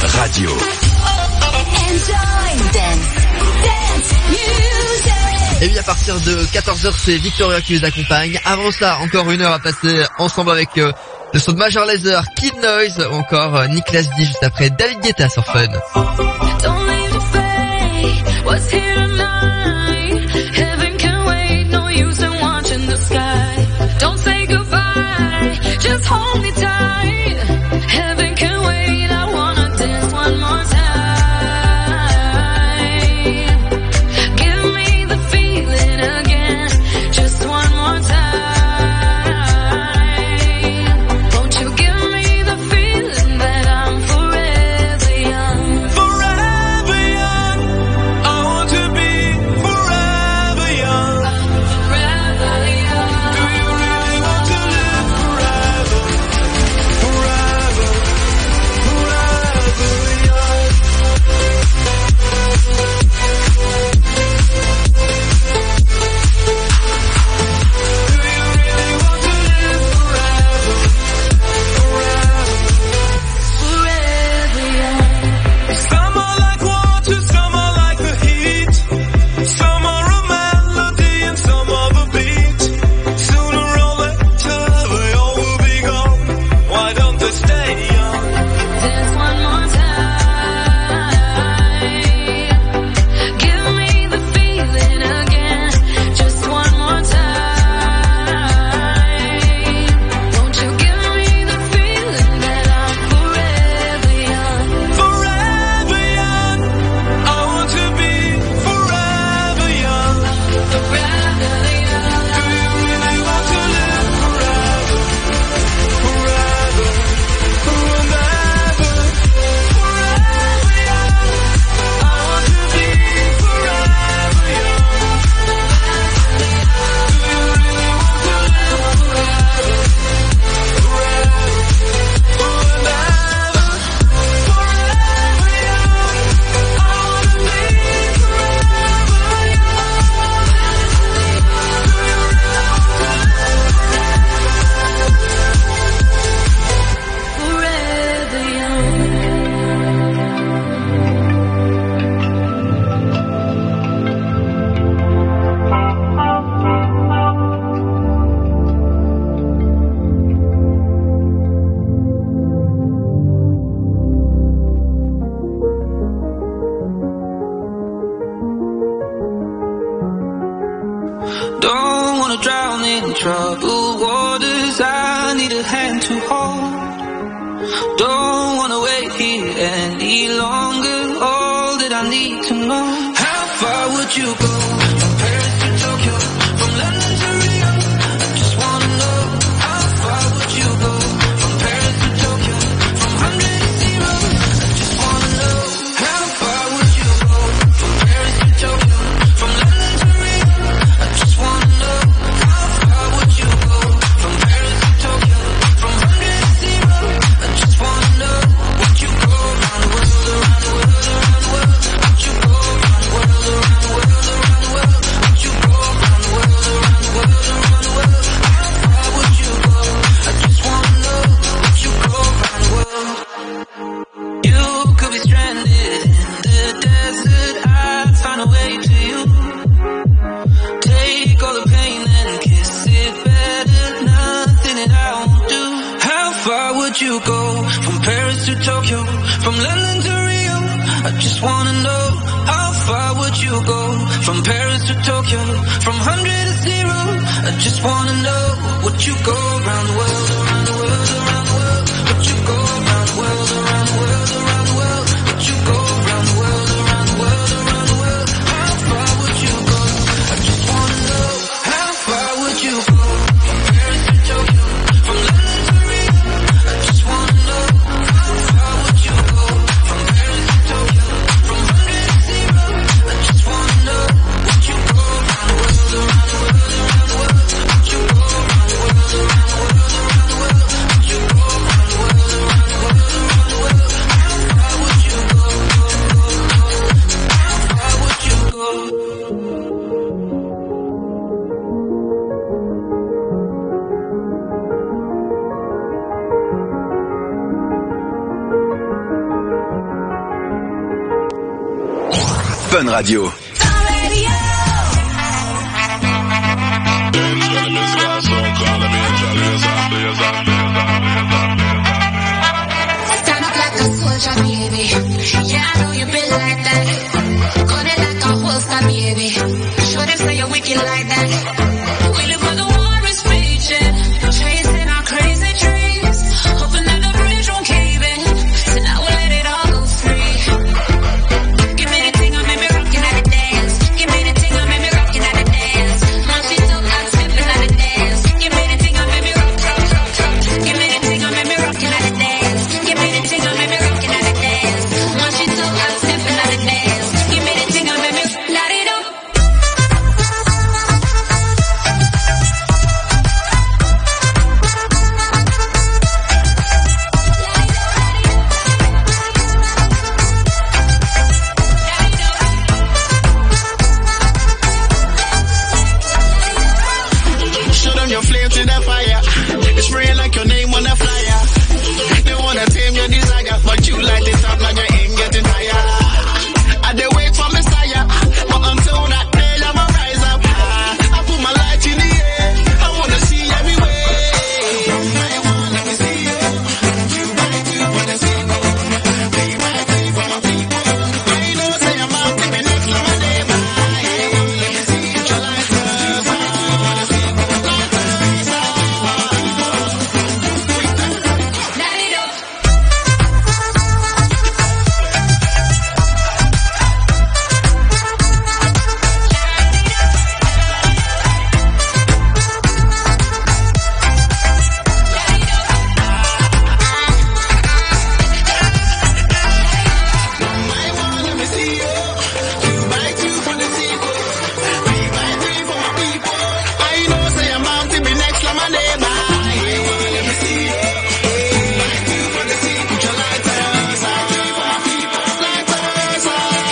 Radio. Et oui, à partir de 14h, c'est Victoria qui vous accompagne. Avant ça, encore une heure à passer ensemble avec le son de Major Lazer, Kid Noise, ou encore Nicolas D juste après David Guetta sur Fun. Just hold me tight. Heaven can wait. I wanna dance one more time. Give me the feeling again. Just one more time. Won't you give me the feeling that I'm forever young? Forever young. I want to be forever young. Forever young. Do you really want to live forever? Forever, forever young. Do you really want to live forever? Forever. Forever young. Some are like water, some are like the heat. Some are a melody and some are the beat. Sooner or later they all will be gone. Why don't they stay young? Dance one more time. Give me the feeling again. Just one more time. Won't you give me the feeling that I'm forever young? Forever young. I want to be forever young. Forever young. Do you really want to live forever? Forever, forever, forever young. I want to be forever young. Do you really want to live forever? Forever, forever, forever young. I want to be forever Forever young. Don't wanna drown in troubled waters. I need a hand to hold. Don't wanna wait here any longer. All that I need to know. How far would you go? From Paris to Tokyo, from London to Rio. I just wanna know. How far would you go? From Paris to Tokyo, from 100 to 0. I just wanna know. How far would you go? From Paris to Tokyo, from London to Rio. I just wanna know. How far would you go? From Paris to Tokyo, from 100 to 0. I just wanna know. Would you go around the world, around the world, around the world? Would you go around the world, around the world, around the world? Would you go around the world, around the world, around the world? How far would you go? I just wanna know. Would you go around the world? You could be stranded in the desert. I'd find a way to you. Take all the pain and kiss it better. Nothing that I won't do. How far would you go? From Paris to Tokyo, from London to Rio. I just wanna know. How far would you go? From Paris to Tokyo, from 100 to 0. I just wanna know. Would you go around the world, around the world, around the world? Would you go around the world, around the world, around the world? Would you go around the world, around the world, around the world? How far would you go? I just wanna know. How far would you go? From Paris to Tokyo, from London to Rio. I just wanna know. How far would you go? From Paris to Tokyo, from 100 to 0. I just wanna know. Would you go around the world, around the world, around the world? Would you go around the world, around the world, around the world? Fun Radio. Stand up like a soldier, baby. Yeah, I know you been like that. Gun it like a holster, baby. Show them say you're wicked like that. We live where the war is raging, chasing our crazy dreams, hoping that the bridge won't cave in. So now we'll let it all go free. Give me the thing, I made me rockin' at the dance. Give me the thing, I made me rockin' at the dance. My feet up, I'm stepping at the dance. Give me the thing, I made me rock. Give me the thing, I made me rockin' at the dance. Give me the thing, I made me rockin' at the dance. My feet up, I'm stepping at the dance. Give me the thing, I made me light it up. Show them your flame to the fire. It's spraying like your name on a flyer. They wanna tame your desire, but you light it up like you ain't getting tired. I dey wait for Messiah, but until that day I'ma rise up. I put my light in the air. I wanna see everywhere. I wanna see you. You might do wanna see me. Be my free for my people. I know say I'm out to be next to my neighbor. Let me see your life. Wanna see you. Light it up. Let me see you. You might do wanna see me. Be my free for my people. I know say I'm out to be next to my neighbor. Let me see you. Might do wanna see you. Put your light us out. Free for my people. Light us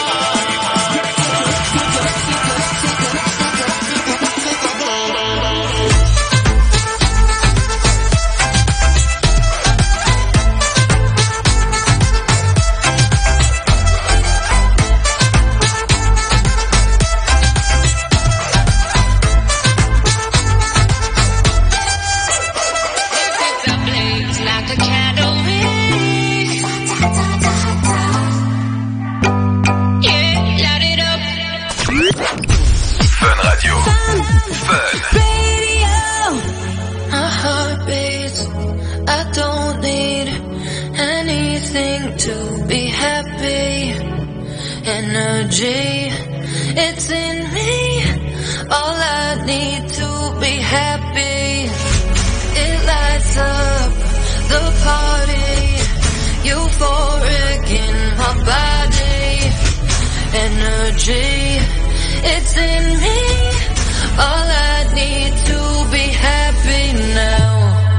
Set the blaze like a candle wick. Yeah, light it up. Fun Radio. Fun. My heart beats. I don't need anything to be happy. Energy, it's in me. All I need to be happy. It lights up the party. Euphoric in my body. Energy, it's in me. All I need to be happy now.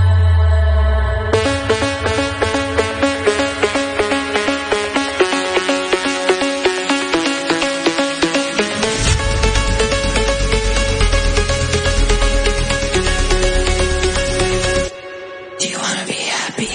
Do you wanna be happy?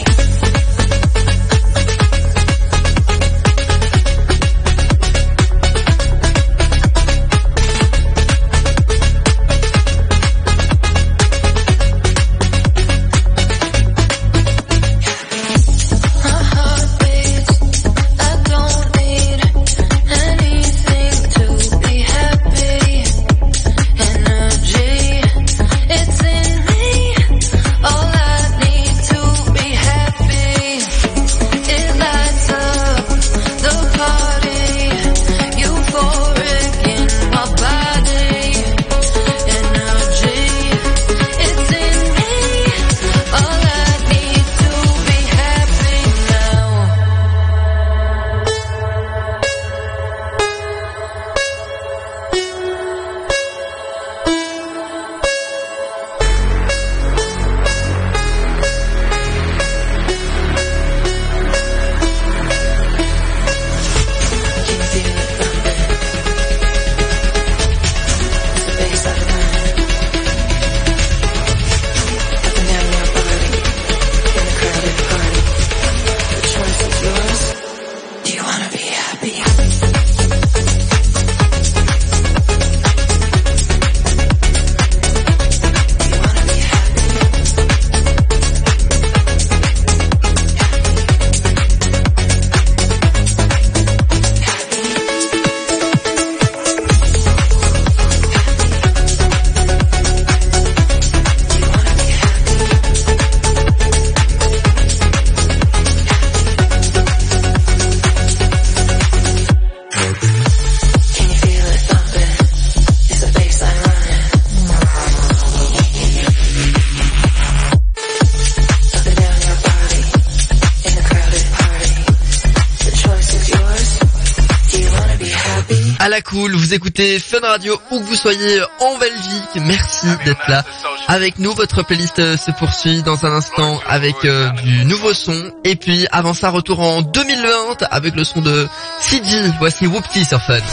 la cool. Vous écoutez Fun Radio où que vous soyez en Belgique. Merci d'être là avec nous. Votre playlist se poursuit dans un instant avec du nouveau son. Et puis avant ça, retour en 2020 avec le son de CG. Voici Whoopty sur Fun.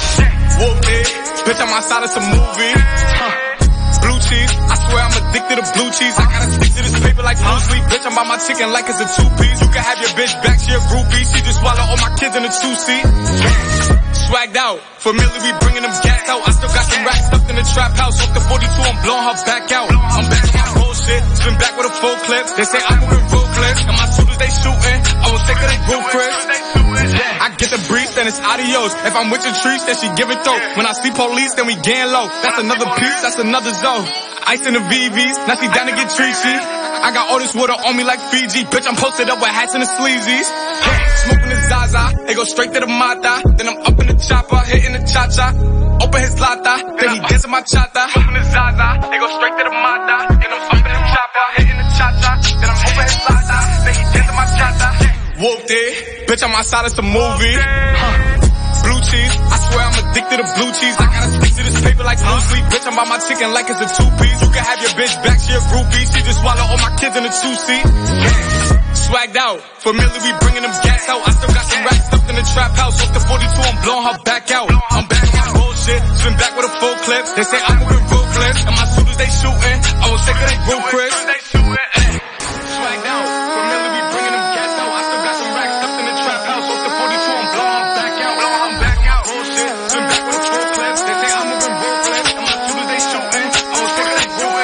Blue cheese, I swear I'm addicted to blue cheese. I gotta stick to this paper like blue sleep. Bitch, I'm by my chicken like it's a two-piece. You can have your bitch back, she a groupie. She just swallow all my kids in a two-seat. Swagged out, familiar, we bringing them gas out. I still got some racks stuffed in the trap house. Off the 42, I'm blowing her back out. I'm back on my bullshit, spin back with a full clip. They say I'm moving ruthless, and my shooters they shooting. I was sick of they roof, Chris. I get the breeze, then it's adios. If I'm with your trees, then she give it though. When I see police, then we gang low. That's another piece, that's another zone. Ice in the VVs, now she down to get treachy. I got all this water on me like Fiji. Bitch, I'm posted up with hats and the sleazies. Smoking the Zaza, they go straight to the Mata. Then I'm up in the chopper, hitting the cha-cha. Open his lata, then he dancing my chata. Smoking the Zaza, they go straight to the Mata. Then I'm up in the chopper, hitting the cha-cha. Then I'm open his lata, then he dancing my chata. Whooped it, bitch, I'm outside of some movie. Blue cheese, I swear I'm addicted to blue cheese. I gotta stick to this paper like blue sleep. Bitch, I'm by my chicken like it's a two-piece. You can have your bitch back, she a groupie. She just swallow all my kids in a two-seat. Swagged out, familiar, we bringing them gas out. I still got some racks stuffed in the trap house. Off the 42, I'm blowing her back out. I'm back on my bullshit, spin back with a full clip. They say I'm moving ruthless, and my shooters they shooting. I was sick of they roof, Chris. Swagged out, familiar, we bringing them gas out. I still got some racks stuffed in the trap house. Off the 42, I'm blowing her back out. Bullshit, spin back with a full clip. They say I'm moving ruthless, and my shooters they shooting. I was sick of they roof.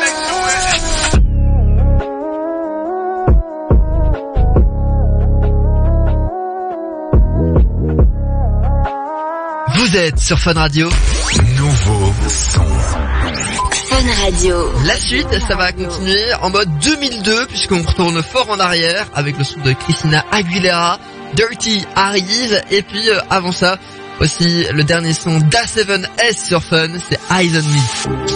Vous êtes sur Fun Radio. Nouveau son. Fun Radio. La suite, ça va continuer en mode 2002 puisqu'on retourne fort en arrière avec le son de Christina Aguilera. Dirty arrive et puis avant ça, aussi le dernier son d'A7S sur Fun, c'est Eyes on Me.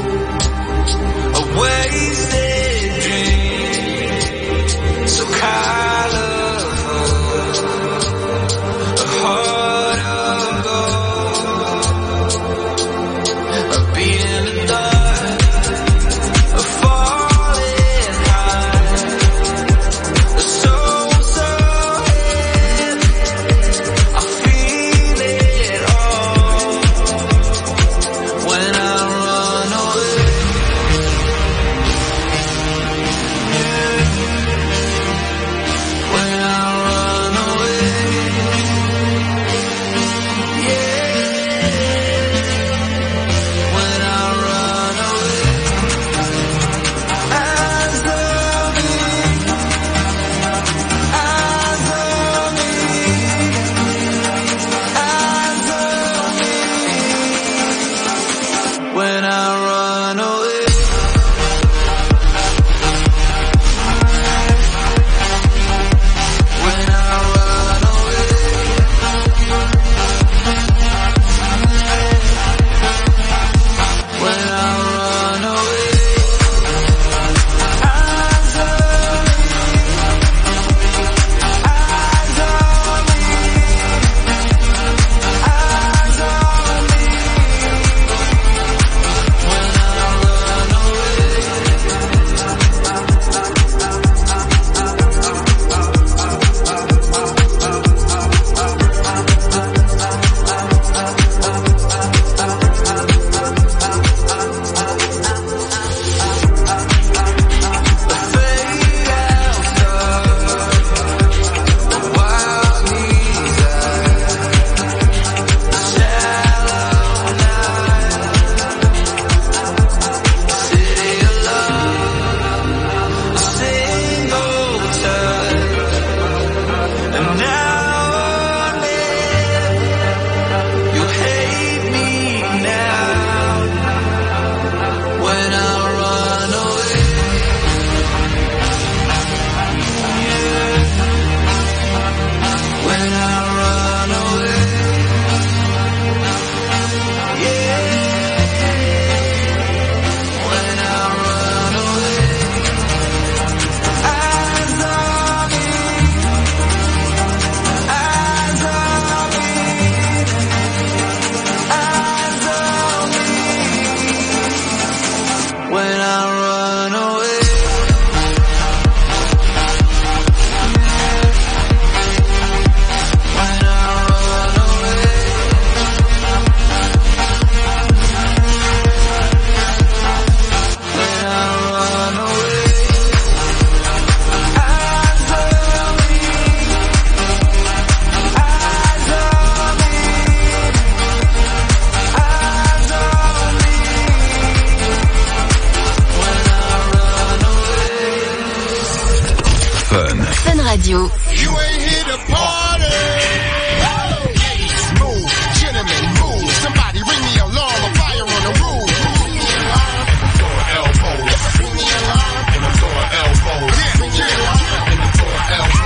Fun Radio. You ain't here to party. Ladies, move. Gentlemen, move. Somebody ring the alarm. A fire on the roof. Ring the alarm. Elbows. Ring the alarm. In the floor, elbows. Ring the alarm. In the floor,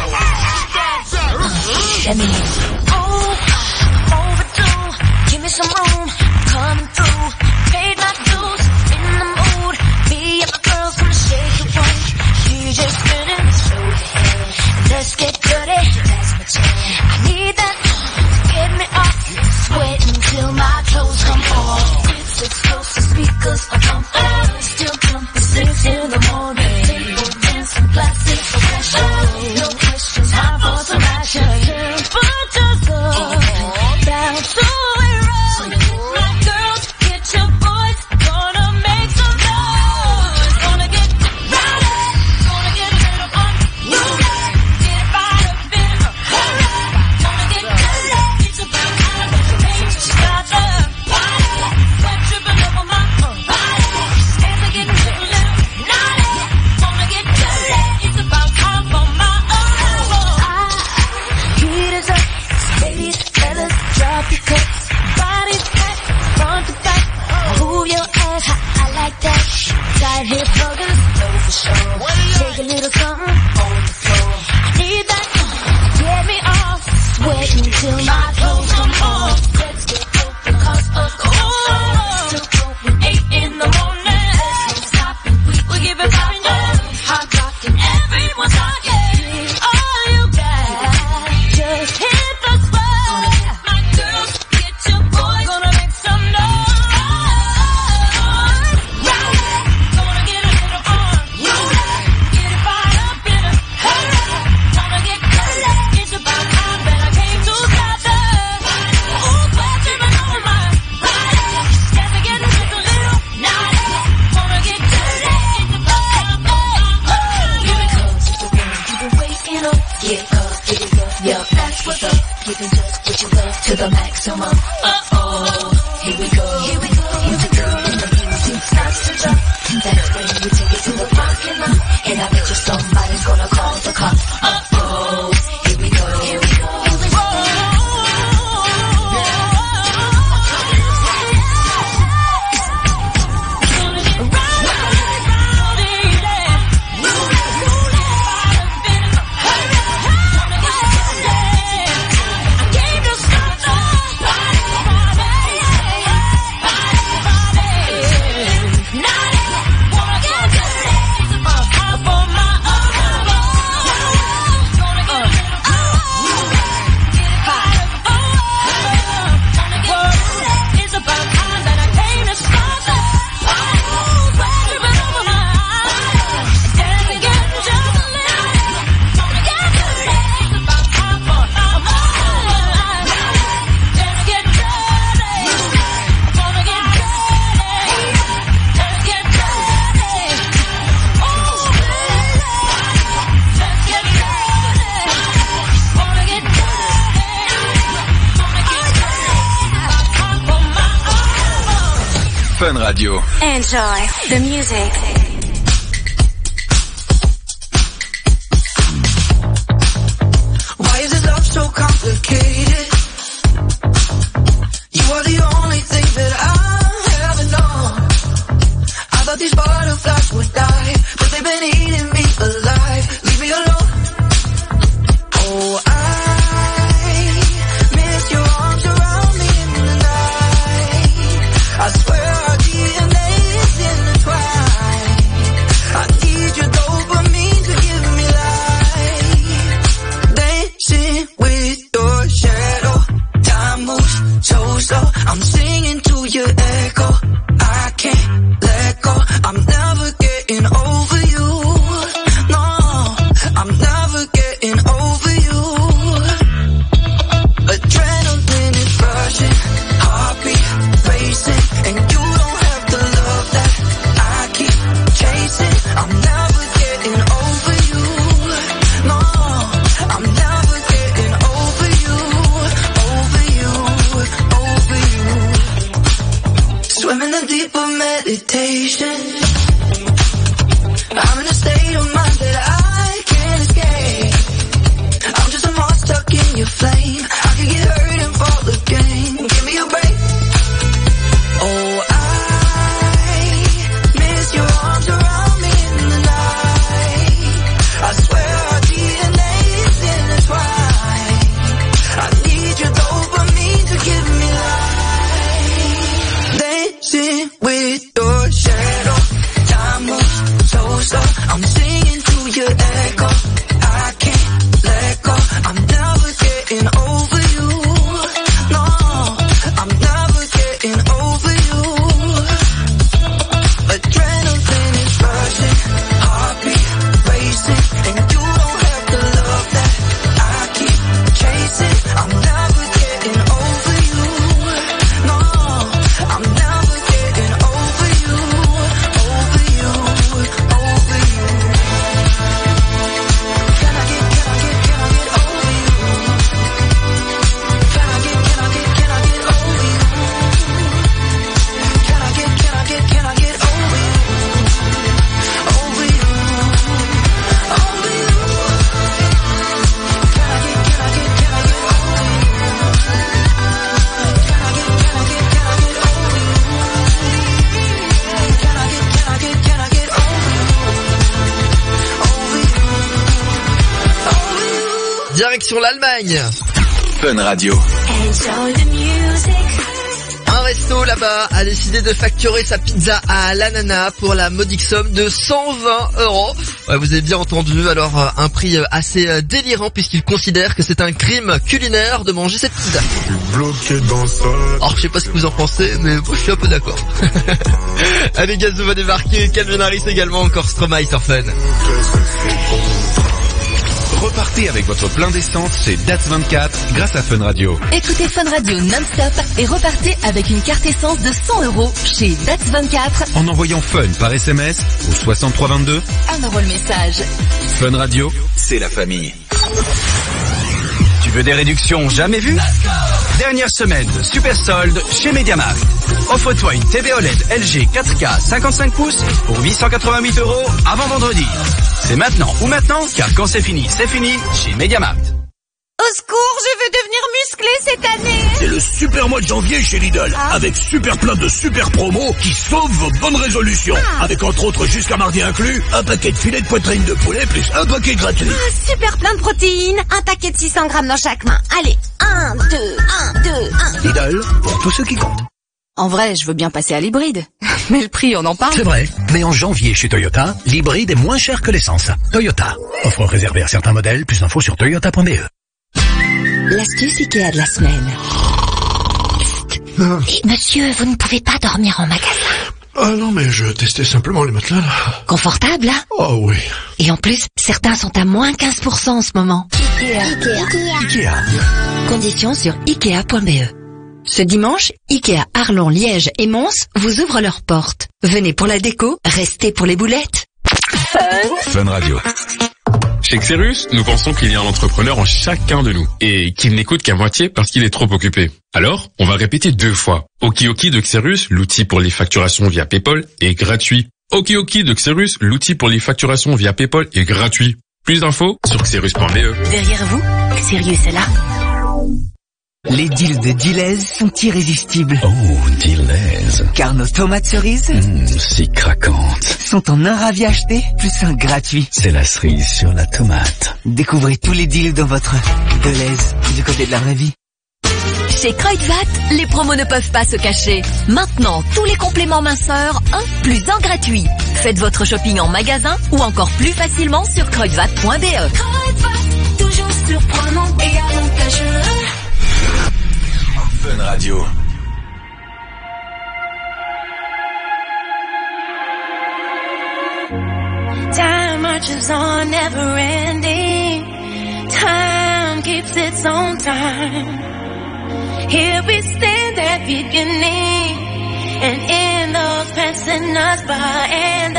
elbows. Let me overdue. Give me some room. Coming through. Paid my dues. In the mood. Me and my girls gonna shake the room. She just spinning. So let's get dirty. That's my jam. I need that to get me off. Sweating till my clothes come off. It's explosive speakers are pumping. Still pumping 6 in the morning. Table dancing, plastic fashion. No questions, time for some action. But just down to it roll. My girls, get your boys. Gonna make some noise. Gonna get rowdy. Gonna get a little fun. You get it right up in a hurry. Gonna get dirty. It's about time that the pain starts to party. Sweat dripping over my body. Hands are getting a little naughty. Gonna get dirty. It's about time for my arrival. Heat is up. Ladies, fellas, drop your cups. Bodies back, front to back. Move your ass, I like that. Tight hip huggers, no for sure. Take a little something on the floor. I need that get me off. Sweating till my clothes come off. Let's get open, cause of cold. Still going 8 in the morning. There's no stopping, we give it poppin'. Hot rockin', everyone's talking. All you got, just hit the spot. My girls, get your boys. Gonna make some noise. Rowdy, gonna get a little on. Get it fired up in a hurry. Gonna get dirty. It's about time that I came to stop that. Ooh, sweat dripping over my body. Yes, I'm getting just a little naughty. Gonna get dirty. It's about time for my here it comes, it's the one you've been waiting on. Get it up, yeah, that's what's up. Giving just what you love to the maximum. Here we go, here we go, here we go. And the music starts to drop. That's when you take it to the parking lot. And I bet you somebody's gonna call the cops. Here we go, here we go, here we go. Fun Radio. Enjoy the music. Why is this love so complicated? You are the only thing that I ever known. I thought these butterflies would die, but they've been eating me alive. Leave me alone. Oh, I miss your arms around me in the night. I swear our DNA is intertwined. I need your dopamine to give me life. Dancing with your shadow. Time moves so slow. I'm singing to your echo. I can't let go. I'm never getting over you. No, I'm never getting over you. Adrenaline is rushing, heartbeat racing, and you don't have the love that I keep chasing. I'm never getting over you. No, I'm never getting over you, over you, over you. Swimming in deeper meditation. I'm in a state of mind that I can't escape. direction l'Allemagne. Fun Radio. Enjoy the music. Un resto là-bas a décidé de facturer sa pizza à l'ananas pour la modique somme de 120 €. Ouais, vous avez bien entendu, alors un prix assez délirant puisqu'il considère que c'est un crime culinaire de manger cette pizza. Bloqué dans ça. Alors je sais pas ce que vous en pensez, mais moi je suis un peu d'accord. Allez, Gazou va débarquer, Calvin Harris également, encore Stromae sur Fun. Repartez avec votre plein d'essence chez DATS24 grâce à Fun Radio. Écoutez Fun Radio non-stop et repartez avec une carte essence de 100 € chez DATS24 En envoyant Fun par SMS au 6322. 1 € le message. Fun Radio, C'est la famille. Tu veux des réductions jamais vues? Dernière semaine de super solde chez Mediamarkt. Offre-toi une TV OLED LG 4K 55 pouces pour 888 € avant vendredi. C'est maintenant ou maintenant, car quand c'est fini chez Mediamarkt. Au secours, je veux devenir musclé cette année. C'est le super mois de janvier chez Lidl, avec super plein de super promos qui sauvent vos bonnes résolutions. Avec entre autres jusqu'à mardi inclus, un paquet de filets de poitrine de poulet plus un paquet gratuit. Super plein de protéines, un paquet de 600 grammes dans chaque main. Allez, 1, 2, 1, 2, 1. Lidl, pour tous ceux qui comptent. En vrai, je veux bien passer à l'hybride. Mais le prix, on en parle. C'est vrai, mais en janvier chez Toyota, l'hybride est moins cher que l'essence. Toyota, offre réservée à certains modèles, plus d'infos sur toyota.be. L'astuce Ikea de la semaine. Monsieur, vous ne pouvez pas dormir en magasin. Ah non, mais je testais simplement les matelas, là. Confortable, hein? Oh oui. Et en plus, certains sont à moins 15% en ce moment. Ikea. Conditions sur ikea.be. Ce dimanche, Ikea Arlon, Liège et Mons vous ouvrent leurs portes. Venez pour la déco, restez pour les boulettes. Fun Radio. Chez Xerus, nous pensons qu'il y a un entrepreneur en chacun de nous et qu'il n'écoute qu'à moitié parce qu'il est trop occupé. Alors, on va répéter 2 fois. Okioki de Xerus, l'outil pour les facturations via PayPal, est gratuit. Okioki de Xerus, l'outil pour les facturations via PayPal est gratuit. Plus d'infos sur xerus.be. Derrière vous, Sirius est là. Les deals de Deleuze sont irrésistibles. Oh, Deleuze. Car nos tomates cerises Si craquantes. sont en un ravi acheté, plus un gratuit. C'est la cerise sur la tomate. Découvrez tous les deals dans votre Deleuze, du côté de la vraie vie. Chez Kruidvat, les promos ne peuvent pas se cacher. Maintenant, tous les compléments minceurs, 1 plus 1 gratuit. Faites votre shopping en magasin ou encore plus facilement sur kruidvat.be. Kruidvat, toujours surprenant et avantageux. Fun Radio. Time marches on, never ending. Time keeps its own time. Here we stand at beginning, and in those passing us by, and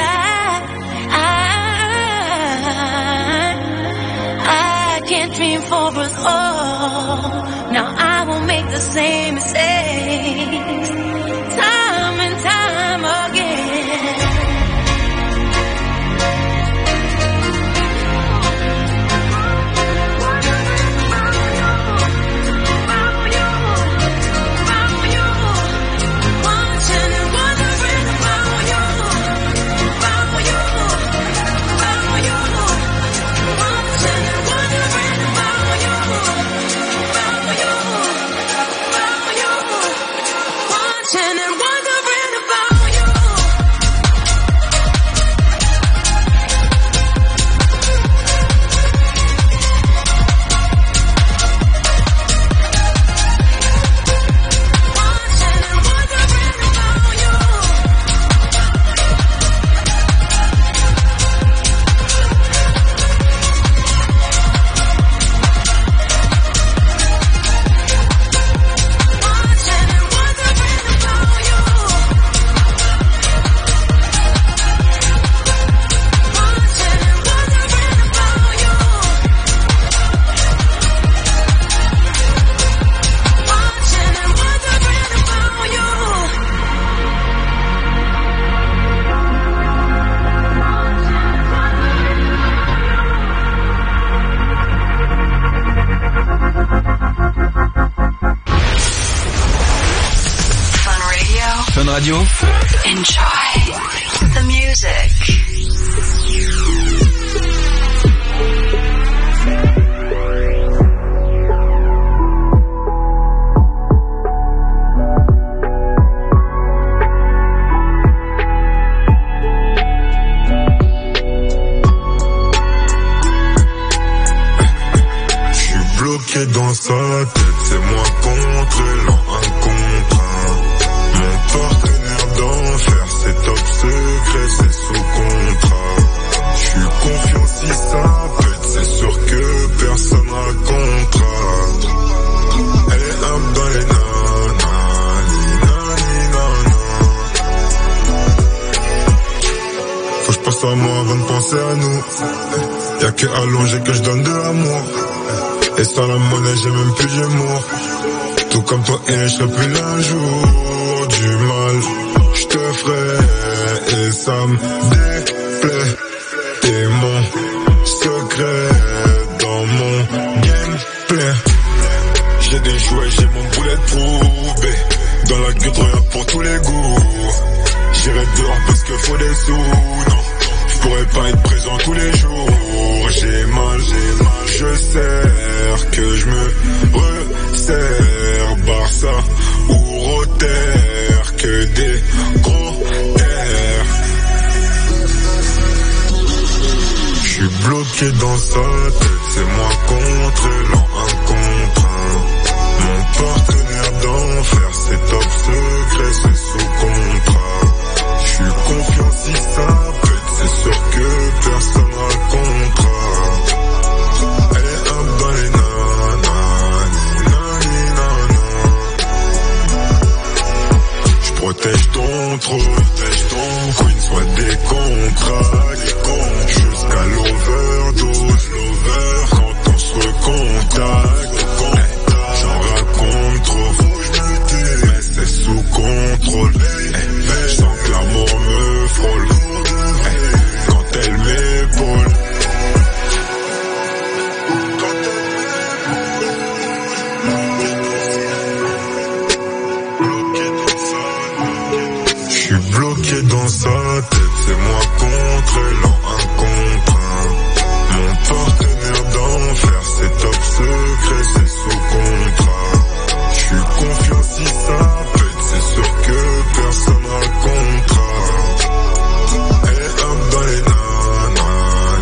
I can't dream for us all. Now I won't make the same mistakes, time and time again. Fun Radio. Enjoy the music. bloqué dans sa tête, c'est moi contre elle en un contre un. Mon partenaire d'enfer, c'est top secret, c'est sous contrat. J'suis confiant si ça pète, c'est sûr que personne racontera. Elle est up dans les nanas, faut que j'pense à moi avant de penser à nous. Y'a que allongé que j'donne de l'amour. Et sans la monnaie j'ai même plus d'humour. Tout comme toi et j'serai plus l'un jour. Du mal j'te ferai et ça me déplaît. T'es mon secret dans mon gameplay. J'ai des jouets, j'ai mon bulletproof. Dans la gueule rien pour tous les goûts. J'irai dehors parce que faut des sous. Non, j'pourrais pas être présent tous les jours. J'ai mal, je sers que je me resserre. Barça ou Rotter, que des gros airs. J'suis bloqué dans sa tête, c'est moi contre elle en un contre un. Mon partenaire d'enfer, c'est top secret, c'est sous contrat. J'suis confiant si ça pète, c'est sûr que personne racontera. Elle est up dans les nanas, j'protège ton trône, queen soit des contrats, jusqu'à l'overdose, quand on se recontacte. J'en raconte trop, faut que je me tais, mais c'est sous contrôle. Je sens que l'amour me frôle quand elle m'épaule. J'suis bloqué dans sa tête, c'est moi contre elle en un contre un. Mon partenaire d'enfer, c'est top secret, c'est sous contrat. J'suis confiant si ça pète, c'est sûr que personne racontera. Elle est up dans les nanas,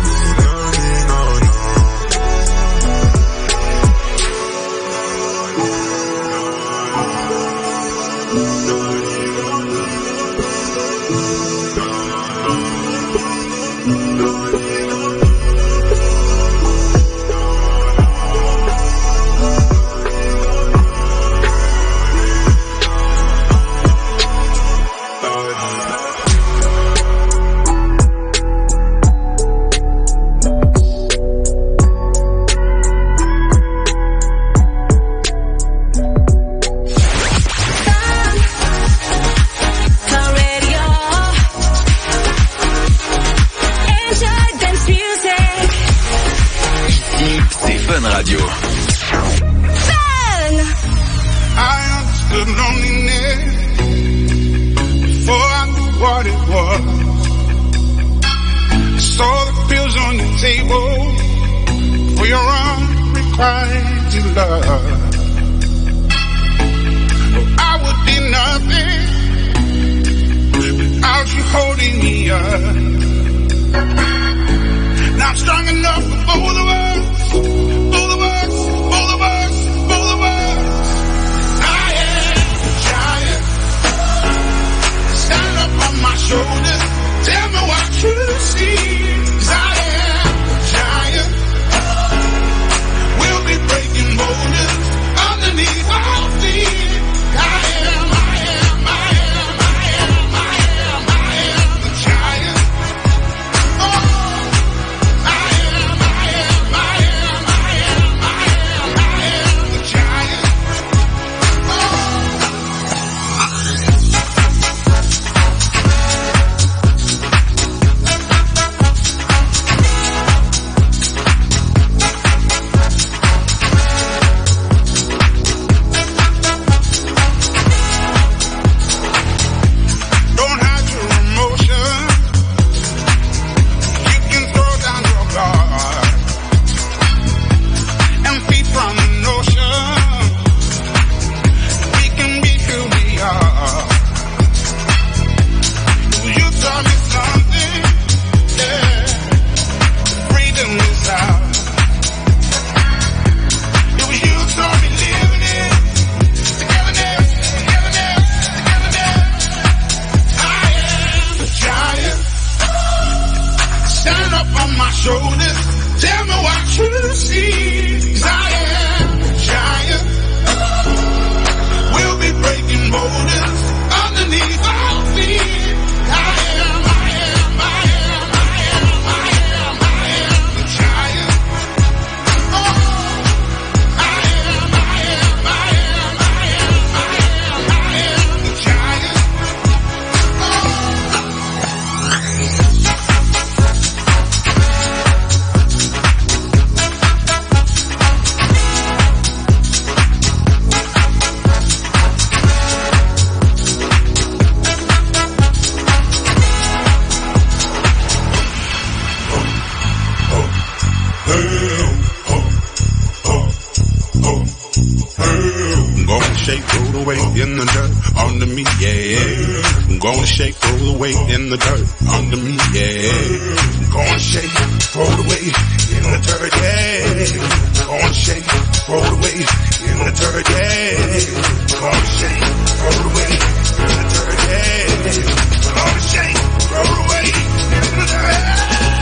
I'm gonna shake, roll the weight in the dirt under me, yeah. I'm gonna shake, roll the weight in the dirt under me, yeah. I'm gonna shake, roll the weight in the dirt, yeah. I'm gonna shake, roll the weight in the dirt, yeah. I'm gonna shake, roll the weight in the dirt, yeah. I'm gonna shake, roll the weight in the dirt.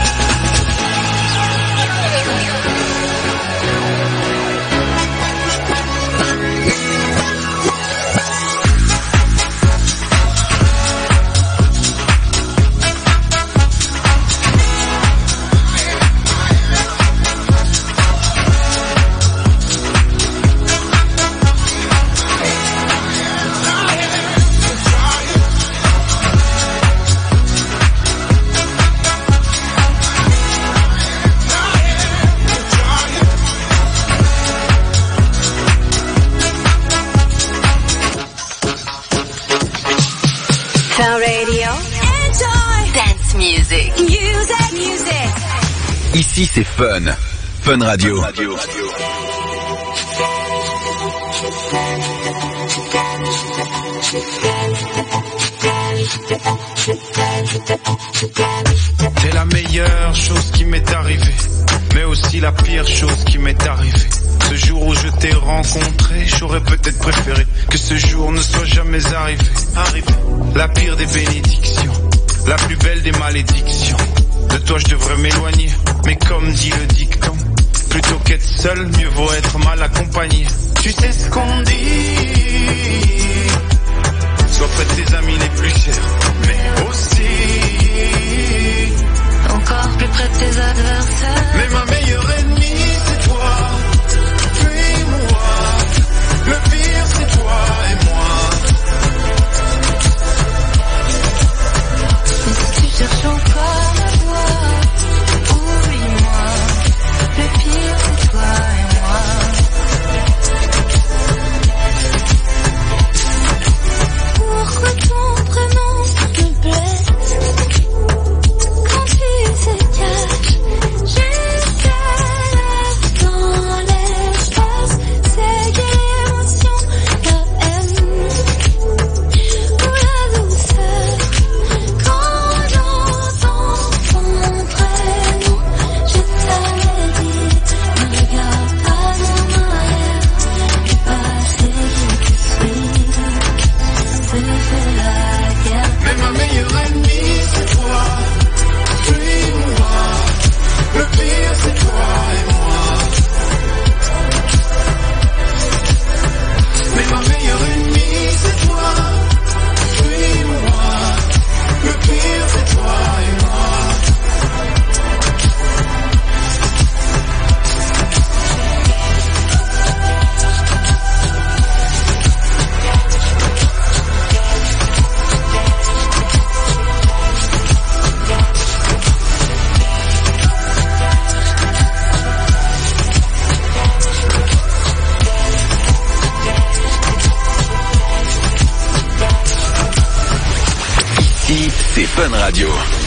Ici c'est Fun. Fun Radio. T'es la meilleure chose qui m'est arrivée, mais aussi la pire chose qui m'est arrivée. Ce jour où je t'ai rencontré, j'aurais peut-être préféré que ce jour ne soit jamais arrivé. La pire des bénédictions, la plus belle des malédictions. De toi je devrais m'éloigner, mais comme dit le dicton, plutôt qu'être seul, mieux vaut être mal accompagné. Tu sais ce qu'on dit, sois près de tes amis les plus chers, mais aussi encore plus près de tes adversaires. Mais ma meilleure ennemie c'est toi, puis moi. Le pire c'est toi et moi. Mais si tu cherches encore la voie, oublie-moi. Le pire c'est toi et moi. Pourquoi ton prénom me blesse quand tu te caches jusqu'à l'heure dans l'espace? C'est quelle émotion, la haine ou la douceur quand j'entends ton prénom? Je t'avais dit, ne regarde pas en arrière, le passé je te suis, c'est la guerre. Mais ma meilleure ennemie c'est toi, puis moi. Le pire c'est toi et moi. Mais ma meilleure ennemie c'est toi, puis moi. Le pire c'est toi et moi. Ici c'est Fun Radio.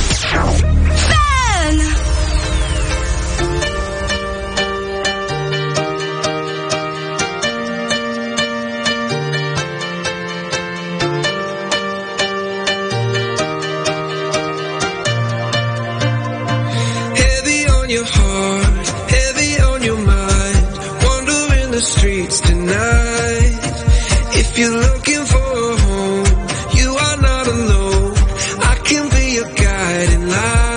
Heavy on your heart, heavy on your mind. Wandering the streets tonight. If you're looking for a home, you are not alone. I can be your guiding light.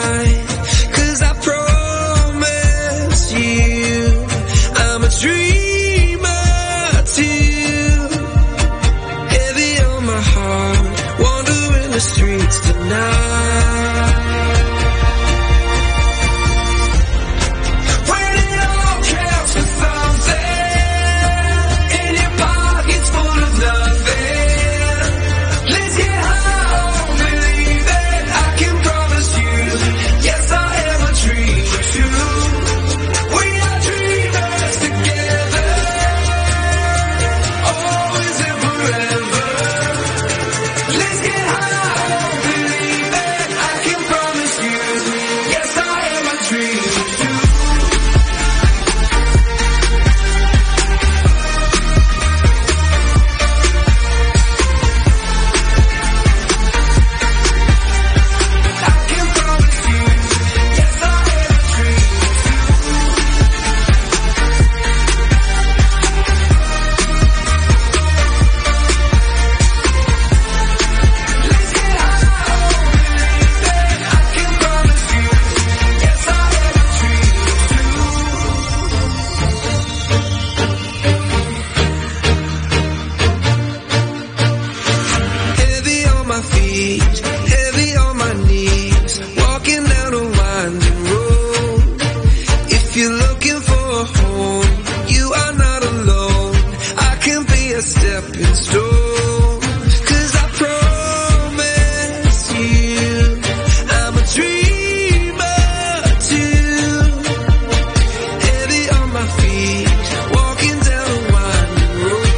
a stepping stone. 'Cause I promise you, I'm a dreamer too. Heavy on my feet, walking down a winding road.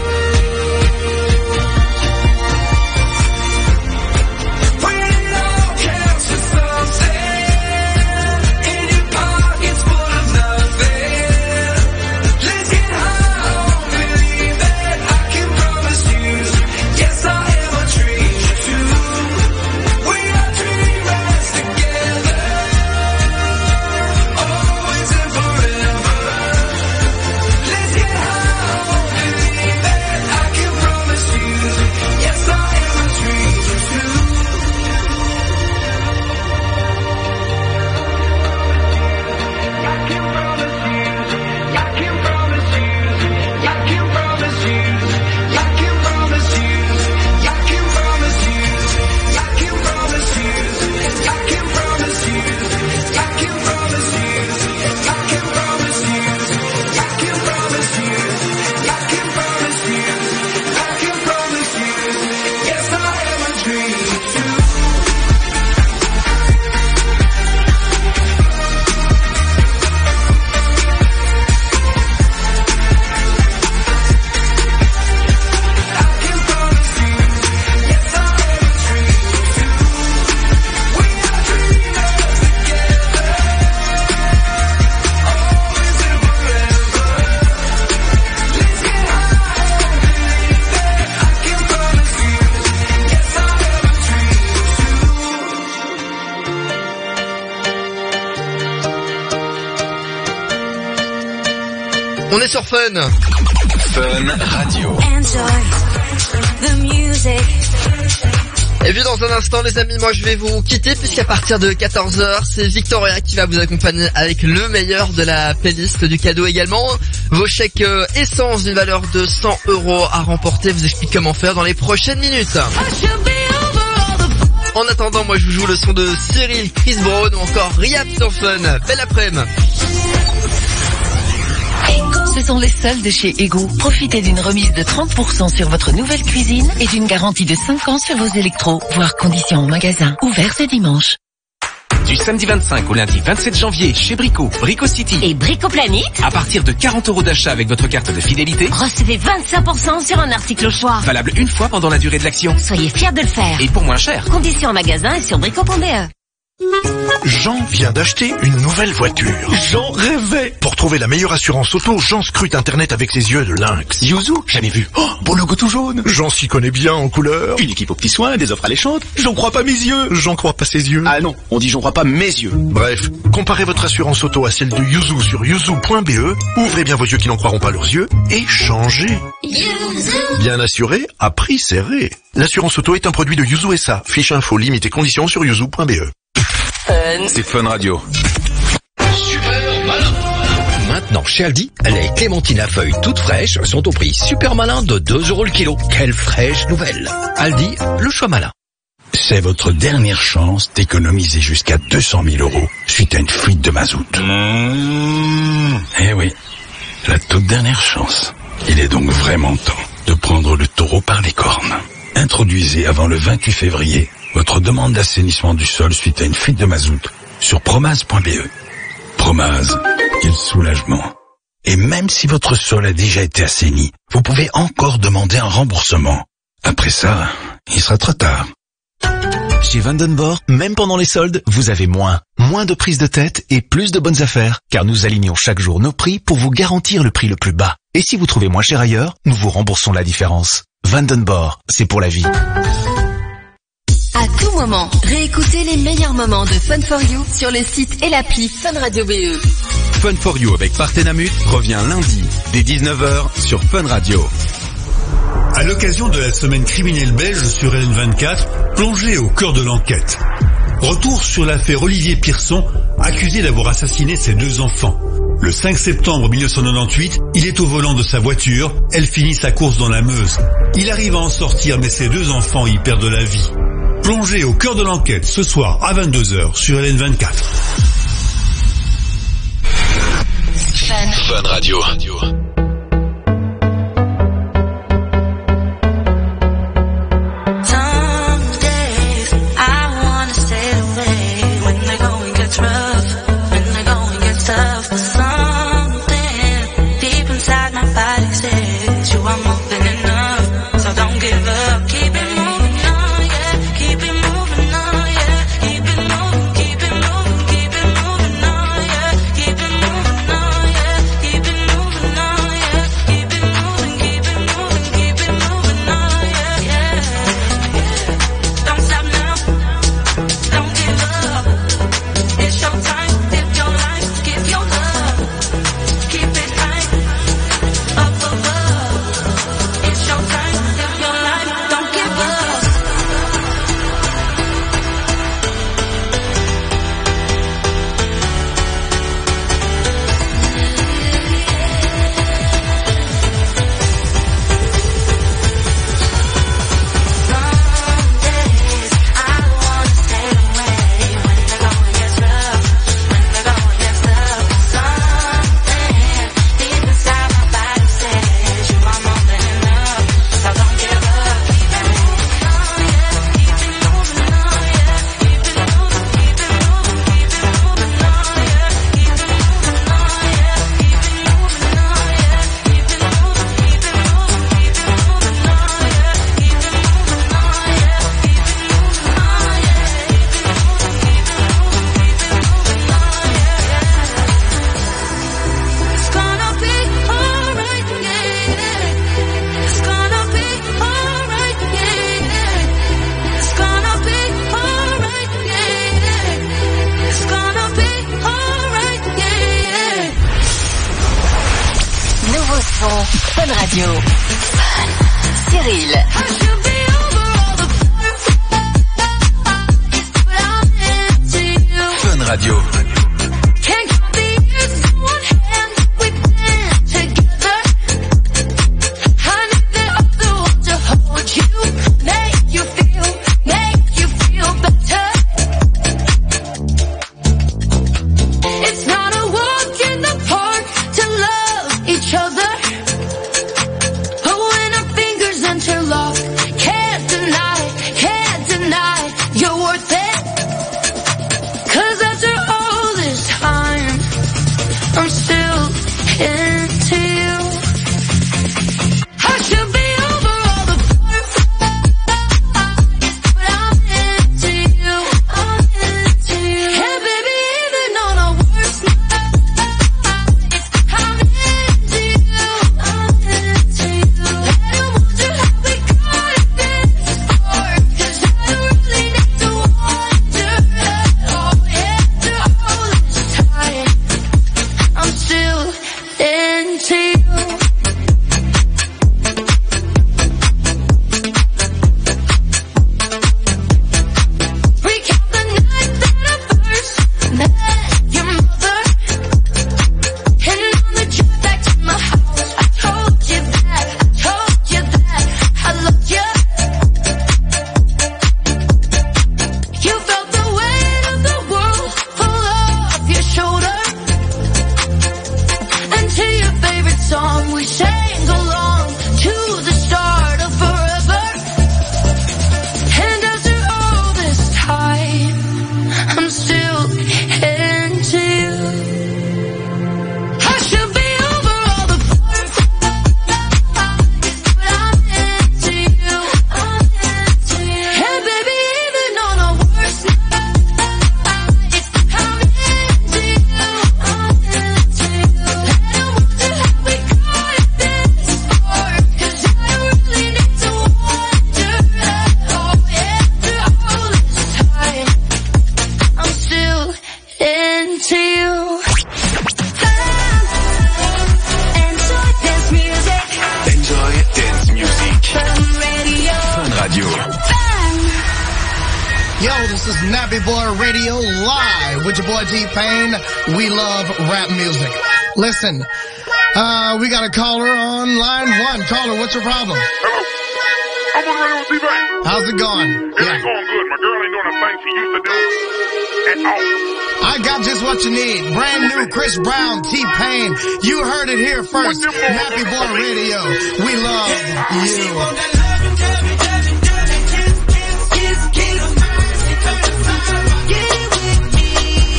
When it all counts for something, in your pockets full of nothing. Let's get high on believe that I can promise you. Yes, I am a dreamer too. We are dreamers together, always and forever. Let's get high on believe that I can promise you. Yes, I am a dreamer too. On est sur Fun. Fun Radio. Enjoy the music. Et puis dans un instant les amis, moi je vais vous quitter puisqu'à partir de 14h, c'est Victoria qui va vous accompagner avec le meilleur de la playlist, du cadeau également. Vos chèques essence d'une valeur de 100 € à remporter, vous explique comment faire dans les prochaines minutes. En attendant, moi je vous joue le son de Cyril, Chris Brown ou encore Riyad sur Fun. Belle après-midi. Ce sont les soldes de chez Ego. Profitez d'une remise de 30% sur votre nouvelle cuisine et d'une garantie de 5 ans sur vos électros, voire conditions en magasin. Ouvert ce dimanche. Du samedi 25 au lundi 27 janvier chez Brico, Brico City et Brico Planet. À partir de 40 € d'achat avec votre carte de fidélité, recevez 25% sur un article au choix. Valable une fois pendant la durée de l'action. Soyez fiers de le faire. Et pour moins cher. Conditions en magasin et sur brico.be. Jean vient d'acheter une nouvelle voiture. Jean rêvait. Pour trouver la meilleure assurance auto, Jean scrute Internet avec ses yeux de lynx. Yuzu, jamais vu. Oh, beau logo tout jaune. Jean s'y connaît bien en couleur. Une équipe aux petits soins, des offres alléchantes. J'en crois pas mes yeux. J'en crois pas ses yeux. Ah non, on dit j'en crois pas mes yeux. Bref, comparez votre assurance auto à celle de Yuzu sur yuzu.be. Ouvrez bien vos yeux qui n'en croiront pas leurs yeux et changez. Yuzu. Bien assuré, à prix serré. L'assurance auto est un produit de Yuzu SA. Fiche info, limite et conditions sur yuzu.be. C'est Fun Radio. Super malin. Maintenant, chez Aldi, les clémentines à feuilles toutes fraîches sont au prix super malin de 2 € le kilo. Quelle fraîche nouvelle. Aldi, le choix malin. C'est votre dernière chance d'économiser jusqu'à 200 000 € suite à une fuite de mazout. Eh oui, la toute dernière chance. Il est donc vraiment temps de prendre le taureau par les cornes. Introduisez avant le 28 février votre demande d'assainissement du sol suite à une fuite de mazout sur promaz.be. Promaz, quel soulagement. Et même si votre sol a déjà été assaini, vous pouvez encore demander un remboursement. Après ça, il sera trop tard. Chez Vandenborg, même pendant les soldes, vous avez moins de prise de tête et plus de bonnes affaires, car nous alignons chaque jour nos prix pour vous garantir le prix le plus bas. Et si vous trouvez moins cher ailleurs, nous vous remboursons la différence. Vandenborg, c'est pour la vie. À tout moment, réécoutez les meilleurs moments de Fun for You sur le site et l'appli Fun Radio BE. Fun for You avec Partenamut revient lundi dès 19h sur Fun Radio. À l'occasion de la semaine criminelle belge sur LN24, plongez au cœur de l'enquête. Retour sur l'affaire Olivier Pierson, accusé d'avoir assassiné ses 2 enfants. Le 5 septembre 1998, il est au volant de sa voiture, elle finit sa course dans la Meuse. Il arrive à en sortir mais ses 2 enfants y perdent la vie. Plongez au cœur de l'enquête ce soir à 22h sur LN24. Fun Radio. body says you are more than enough. So don't give up, keep it moving on, yeah. Keep it moving on, yeah. Keep it moving, keep it moving, keep it moving on, yeah. Keep it moving on, yeah. Keep it moving on, yeah. Keep it moving, keep it moving, keep it moving on, yeah, yeah. Don't stop now, don't give up. It's your time, live your life, give your love. Keep it high, up above. It's your time, live your life, don't give up. It's gonna be alright, yeah. It's gonna be alright, yeah. It's gonna be alright, yeah. It's gonna be alright, yeah. Nouveau son, Fun Radio. Fun. Cyril. I should be over all the but I'm into you. Fun Radio. Can't count the years in one hand, we've been together. I need the other one to hold you, make you feel better. It's not a walk in the park to love each other. But when our fingers interlock, can't deny you're worth it. 'Cause after all this time, I'm still into you. I should be over all the but I'm into you. I'm into you. And baby, even on our worst nights, I'm into you. I'm into you. And I wonder how we got it this far, 'cause I really need to wonder at all. After all this time, I'm still into you. Recount the night that I first met your mother, and on the drive back to my house, I told you that I loved you. You felt the weight of the world fall off your shoulder, and to your favorite song we sang along to the start of forever. And after all this time, I'm still into you. I should be over all the but I'm into you. I'm into you. And baby, even on our worst nights, I'm into you. I'm into you. And I wonder how we got it this far, 'cause I really need to wonder at all. After all this time, I'm still into you. Enjoy dance music. Enjoy dance music. Fun Radio. Fun Radio. Yo, this is Nappy Boy Radio live with your boy T-Pain. We love rap music. Listen, we got a caller on line 1. Caller, what's your problem? Hello. I'm on the radio with T-Pain. How's it going? It ain't going good. My girl ain't doing the thing she used to do at all. I got just what you need. Brand new Chris Brown, T-Pain. You heard it here first. Nappy Boy Radio. We love you.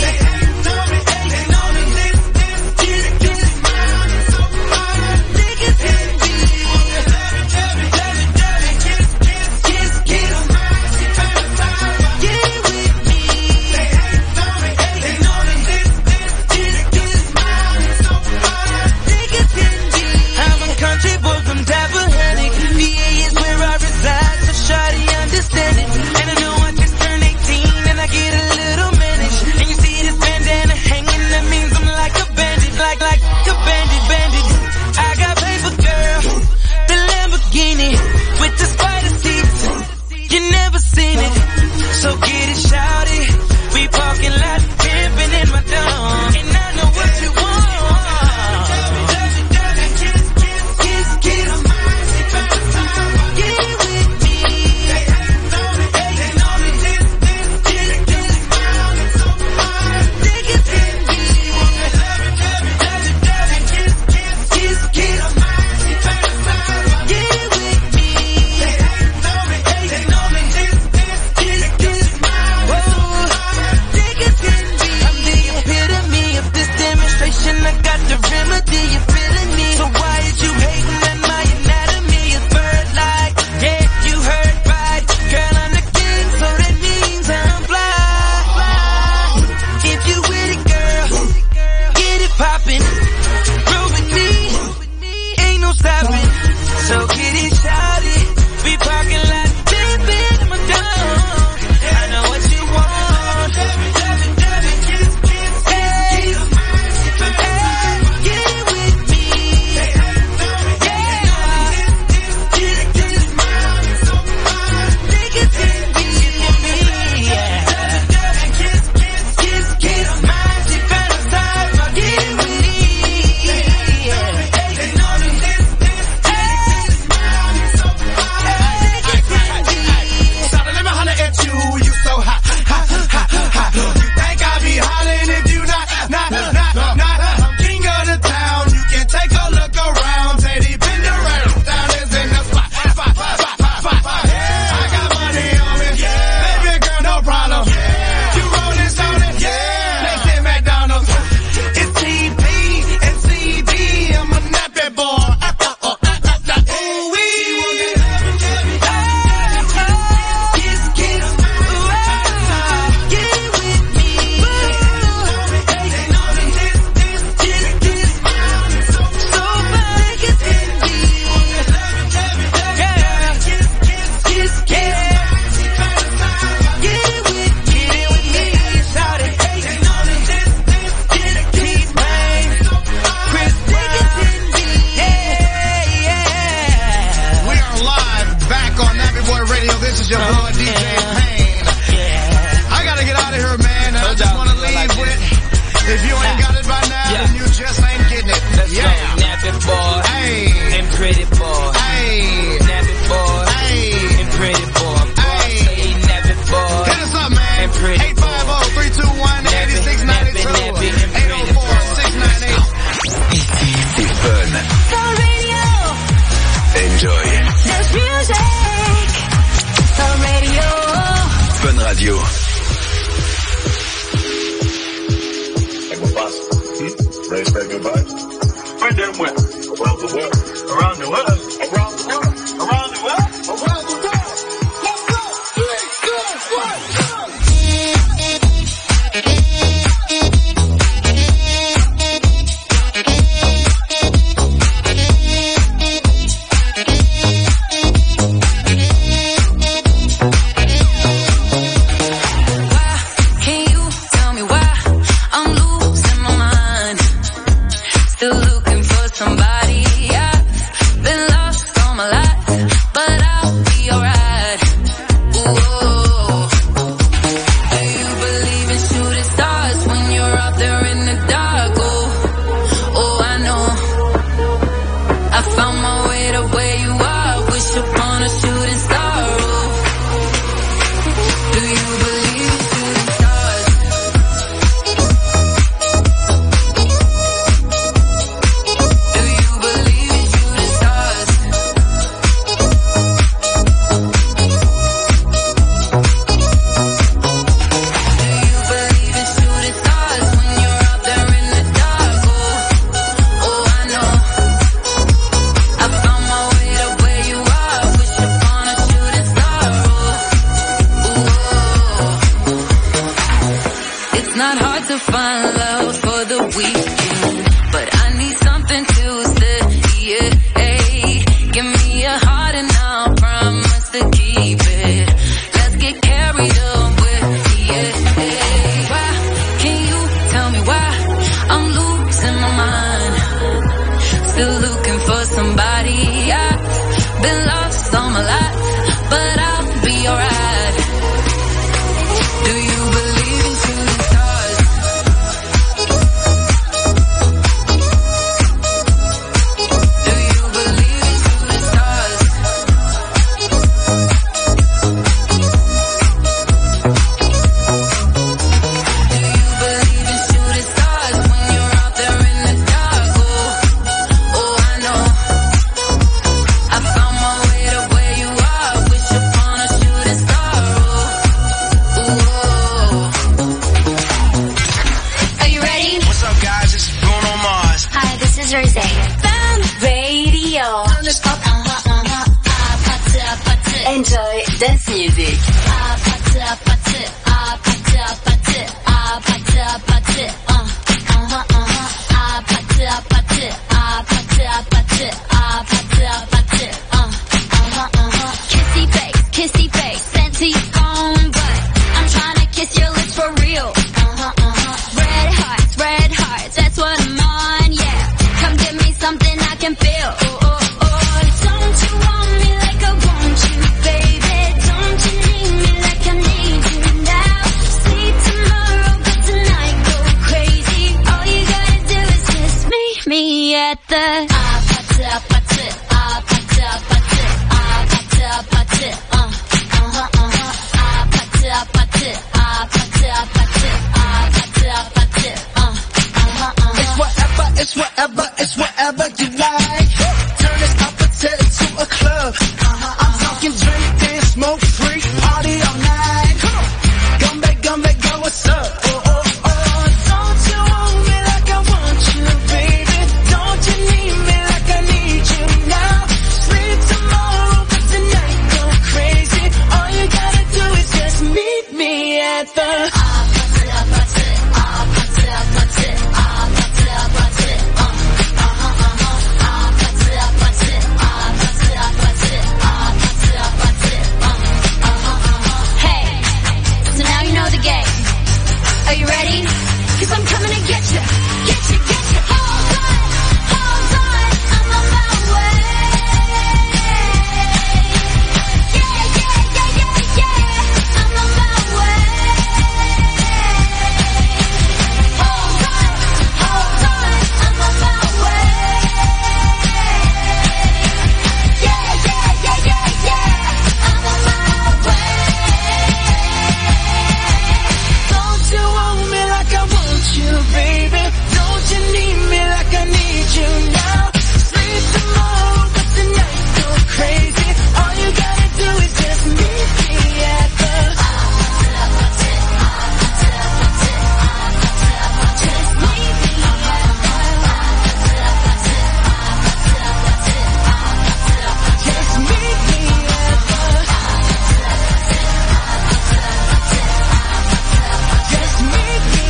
Get So get it, shout it. We parking lot, baby, in my dome. I know what you want. Hey, get it with me. Take it to me. Kiss, mine, she fantasize, but get it with me. Enjoy dance music. at the party, party, party, party, party, party, party, party, It's whatever, it's whatever you like. Turn this opportunity to a club. I'm talking drink and smoke free, party all night. Come back, go, what's up? Oh, oh, oh. Don't you want me like I want you, baby? Don't you need me like I need you now? Sleep tomorrow, but tonight go crazy. All you gotta do is just meet me at the Are you ready? 'Cause I'm coming to get you. Get you. Hold on, I'm on my way. Yeah, I'm on my way. Hold on, I'm on my way. Yeah, I'm on my way. Don't you want me like I want you, baby? Don't you need me like I need you now? Sleep tomorrow, but tonight go crazy. All you gotta do is just meet me at the just meet me at just meet me at just meet me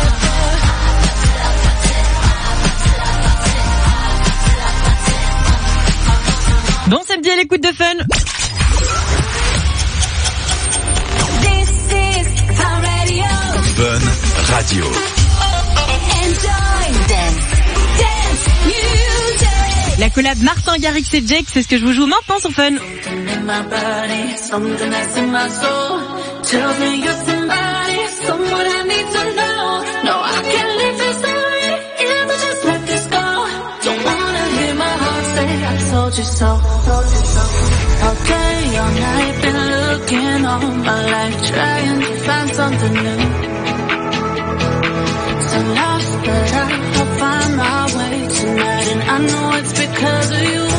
Bon samedi à l'écoute de Fun. This is our radio. Fun Radio. Enjoy dance music. La collab Martin Garrix et Jake, c'est ce que je vous joue maintenant sur Fun. In my body, something that's in my soul tells me you're somebody, someone I need to know. No, I can't leave this already if I just let this go. Don't wanna hear my heart say I told you so. All day, all night, been looking all my life, trying to find something new. So lost, but I'll find my way tonight, and I know it's because of you.